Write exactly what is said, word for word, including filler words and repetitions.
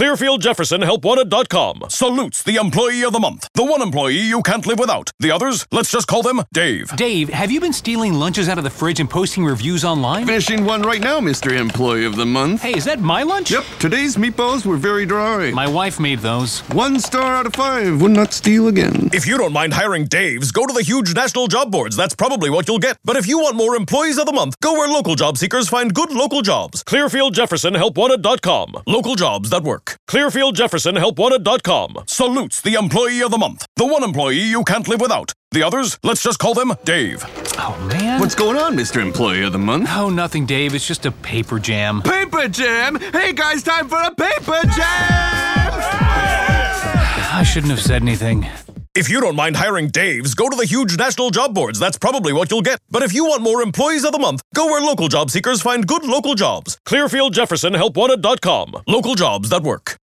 Clearfield Jefferson Help Wanted dot com salutes the employee of the month. The one employee you can't live without. The others, let's just call them Dave. Dave, have you been stealing lunches out of the fridge and posting reviews online? Finishing one right now, Mister Employee of the Month. Hey, is that my lunch? Yep, today's meatballs were very dry. My wife made those. One star out of five. Would not steal again. If you don't mind hiring Daves, go to the huge national job boards. That's probably what you'll get. But if you want more employees of the month, go where local job seekers find good local jobs. Clearfield Jefferson Help Wanted dot com. Local jobs that work. Clearfield Jefferson Help Wanted dot com salutes the employee of the month. The one employee you can't live without. The others, let's just call them Dave. Oh, man. What's going on, Mister Employee of the Month? Oh, nothing, Dave. It's just a paper jam. Paper jam? Hey, guys, time for a paper jam! I shouldn't have said anything. If you don't mind hiring Daves, go to the huge national job boards. That's probably what you'll get. But if you want more employees of the month, go where local job seekers find good local jobs. Clearfield Jefferson Help Wanted dot com. Local jobs that work.